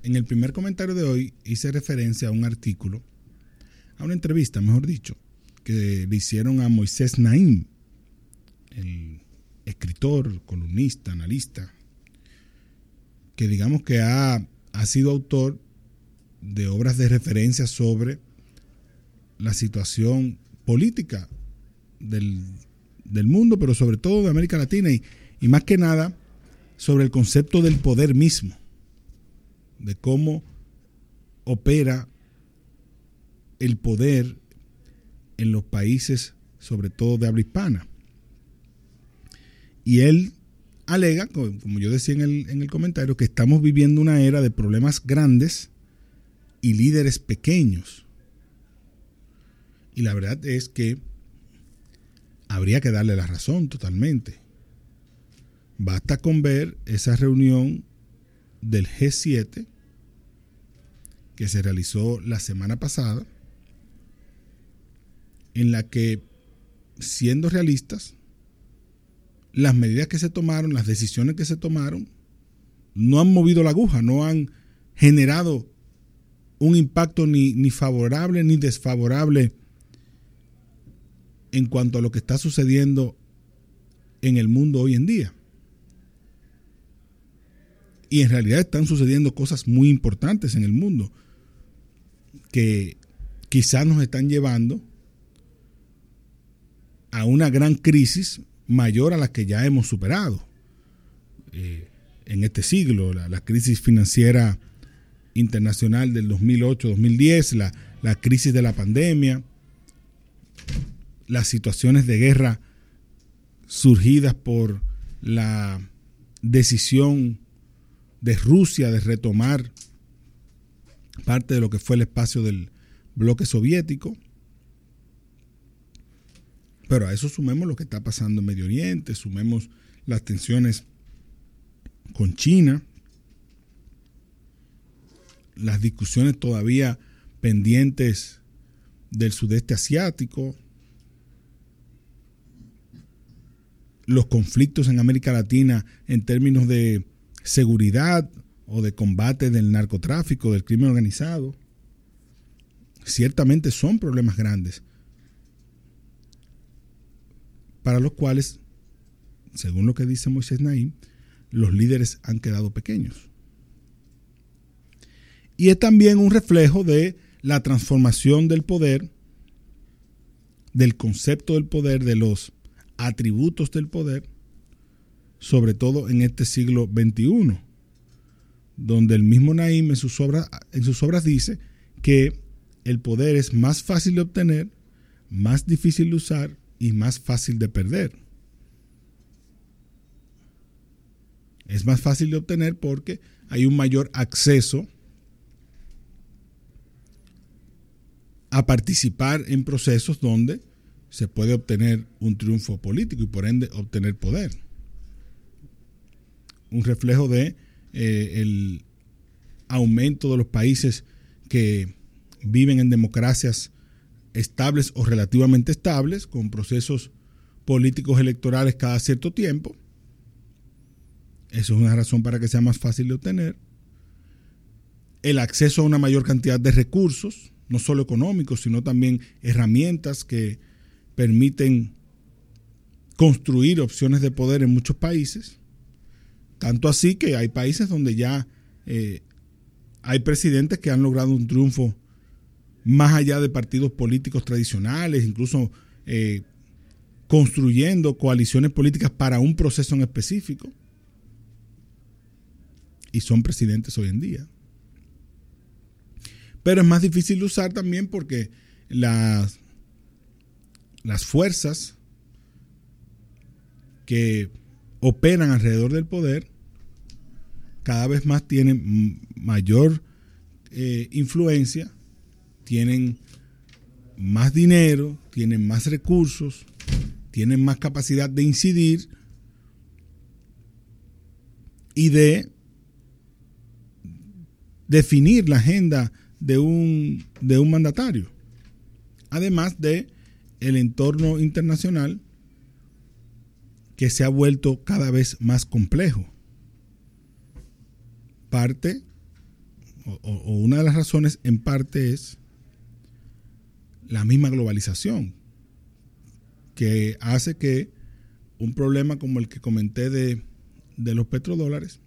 En el primer comentario de hoy hice referencia a un artículo, a una entrevista, mejor dicho, que le hicieron a Moisés Naim, el escritor, columnista, analista, que digamos que ha sido autor de obras de referencia sobre la situación política del mundo, pero sobre todo de América Latina y más que nada sobre el concepto del poder mismo, de cómo opera el poder en los países, sobre todo de habla hispana. Y él alega, como yo decía en el comentario, que estamos viviendo una era de problemas grandes y líderes pequeños. Y la verdad es que habría que darle la razón totalmente. Basta con ver esa reunión del G7 que se realizó la semana pasada, en la que, siendo realistas, las medidas que se tomaron, las decisiones que se tomaron, no han movido la aguja, no han generado un impacto ni favorable ni desfavorable en cuanto a lo que está sucediendo en el mundo hoy en día. Y en realidad están sucediendo cosas muy importantes en el mundo que quizás nos están llevando a una gran crisis mayor a la que ya hemos superado en este siglo. La crisis financiera internacional del 2008-2010, la crisis de la pandemia, las situaciones de guerra surgidas por la decisión de Rusia de retomar parte de lo que fue el espacio del bloque soviético. Pero a eso sumemos lo que está pasando en Medio Oriente, sumemos las tensiones con China, las discusiones todavía pendientes del sudeste asiático, los conflictos en América Latina en términos de seguridad o de combate del narcotráfico, del crimen organizado. Ciertamente son problemas grandes para los cuales, según lo que dice Moisés Naim, los líderes han quedado pequeños. Y es también un reflejo de la transformación del poder, del concepto del poder, de los atributos del poder, sobre todo en este siglo XXI, donde el mismo Naim en sus obras dice que el poder es más fácil de obtener, más difícil de usar y más fácil de perder. Es más fácil de obtener porque hay un mayor acceso a participar en procesos donde se puede obtener un triunfo político y por ende obtener poder. Un reflejo de el aumento de los países que viven en democracias estables o relativamente estables, con procesos políticos electorales cada cierto tiempo. Eso es una razón para que sea más fácil de obtener. El acceso a una mayor cantidad de recursos, no solo económicos, sino también herramientas que permiten construir opciones de poder en muchos países. Tanto así que hay países donde ya hay presidentes que han logrado un triunfo más allá de partidos políticos tradicionales, incluso construyendo coaliciones políticas para un proceso en específico. Y son presidentes hoy en día. Pero es más difícil de usar también porque las fuerzas que operan alrededor del poder cada vez más tienen mayor influencia, tienen más dinero, tienen más recursos, tienen más capacidad de incidir y de definir la agenda de un mandatario. Además de el entorno internacional que se ha vuelto cada vez más complejo. Parte o una de las razones en parte es la misma globalización, que hace que un problema como el que comenté de los petrodólares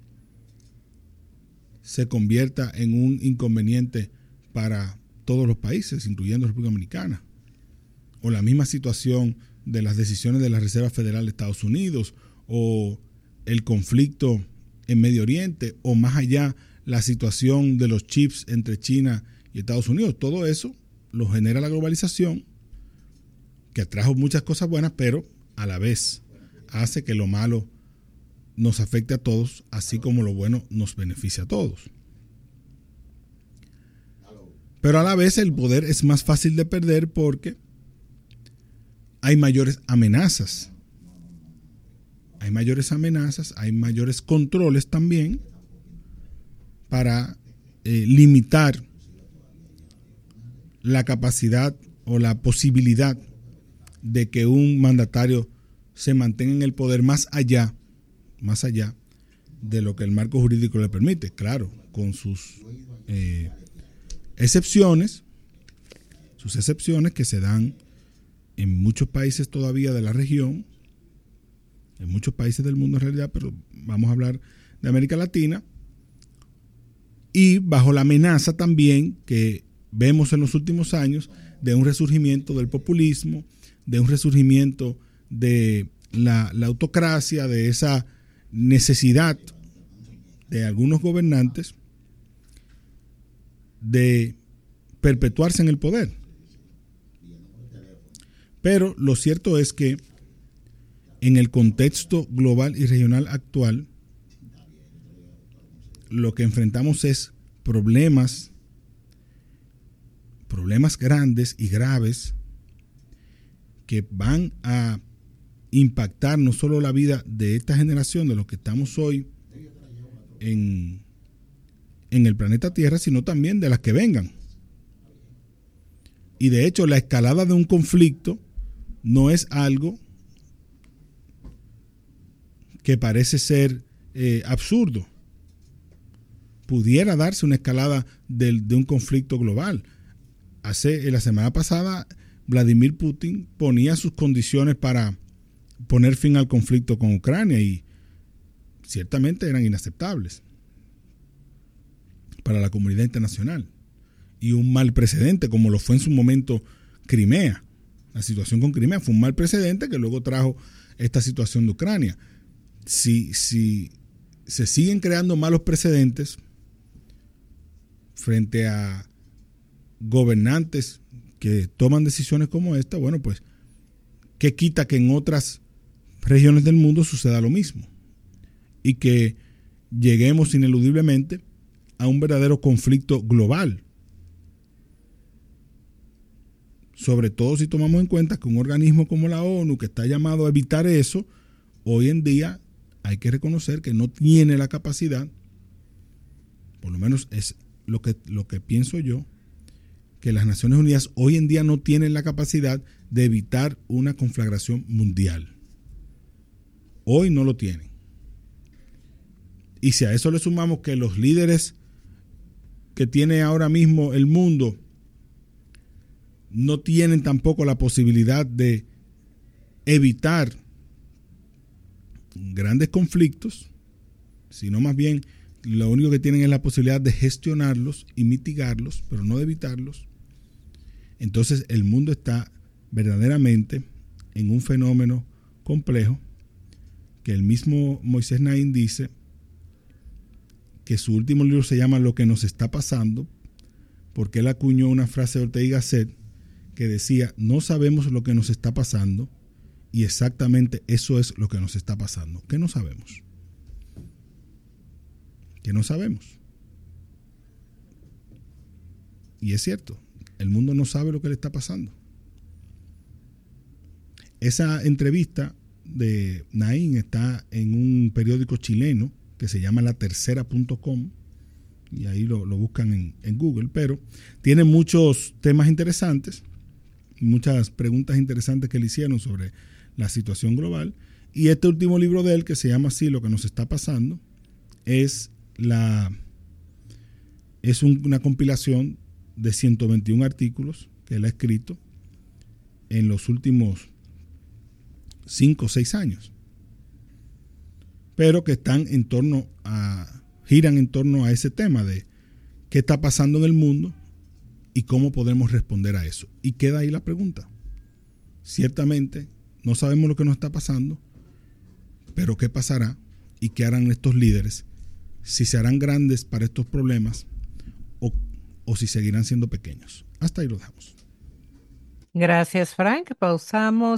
se convierta en un inconveniente para todos los países, incluyendo la República Dominicana. O la misma situación de las decisiones de la Reserva Federal de Estados Unidos, o el conflicto en Medio Oriente, o más allá la situación de los chips entre China y Estados Unidos. Todo eso lo genera la globalización, que trajo muchas cosas buenas, pero a la vez hace que lo malo nos afecte a todos, así como lo bueno nos beneficia a todos. Pero a la vez el poder es más fácil de perder porque hay mayores amenazas. Hay mayores amenazas, hay mayores controles también para limitar la capacidad o la posibilidad de que un mandatario se mantenga en el poder más allá de lo que el marco jurídico le permite, claro, con sus excepciones que se dan en muchos países todavía de la región, en muchos países del mundo en realidad, pero vamos a hablar de América Latina, y bajo la amenaza también que vemos en los últimos años de un resurgimiento del populismo, de un resurgimiento de la autocracia, de esa necesidad de algunos gobernantes de perpetuarse en el poder. Pero lo cierto es que en el contexto global y regional actual, lo que enfrentamos es problemas grandes y graves que van a impactar no solo la vida de esta generación, de los que estamos hoy en el planeta Tierra, sino también de las que vengan. Y de hecho, la escalada de un conflicto no es algo que parece ser absurdo. Pudiera darse una escalada de un conflicto global. La semana pasada, Vladimir Putin ponía sus condiciones para poner fin al conflicto con Ucrania y ciertamente eran inaceptables para la comunidad internacional. Y un mal precedente, como lo fue en su momento Crimea. La situación con Crimea fue un mal precedente que luego trajo esta situación de Ucrania. Si se siguen creando malos precedentes frente a gobernantes que toman decisiones como esta, bueno, pues, ¿qué quita que en otras regiones del mundo suceda lo mismo? Y que lleguemos ineludiblemente a un verdadero conflicto global. Sobre todo si tomamos en cuenta que un organismo como la ONU, que está llamado a evitar eso, hoy en día hay que reconocer que no tiene la capacidad, por lo menos es lo que pienso yo, que las Naciones Unidas hoy en día no tienen la capacidad de evitar una conflagración mundial. Hoy no lo tienen. Y si a eso le sumamos que los líderes que tiene ahora mismo el mundo no tienen tampoco la posibilidad de evitar grandes conflictos, sino más bien lo único que tienen es la posibilidad de gestionarlos y mitigarlos, pero no de evitarlos. Entonces el mundo está verdaderamente en un fenómeno complejo que el mismo Moisés Naim dice que su último libro se llama Lo que nos está pasando, porque él acuñó una frase de Ortega y Gasset que decía: no sabemos lo que nos está pasando, y exactamente eso es lo que nos está pasando. ¿Qué no sabemos? ¿Qué no sabemos? Y es cierto, el mundo no sabe lo que le está pasando. Esa entrevista de Naim está en un periódico chileno que se llama latercera.com, y ahí lo buscan en Google, pero tiene muchos temas interesantes, muchas preguntas interesantes que le hicieron sobre la situación global, y este último libro de él, que se llama así, Lo que nos está pasando, es Es una compilación de 121 artículos que él ha escrito en los últimos 5 o 6 años, pero que giran en torno a ese tema de qué está pasando en el mundo y cómo podemos responder a eso. Y queda ahí la pregunta. Ciertamente no sabemos lo que nos está pasando, pero qué pasará y qué harán estos líderes, si se harán grandes para estos problemas o si seguirán siendo pequeños. Hasta ahí lo dejamos. Gracias, Frank. Pausamos.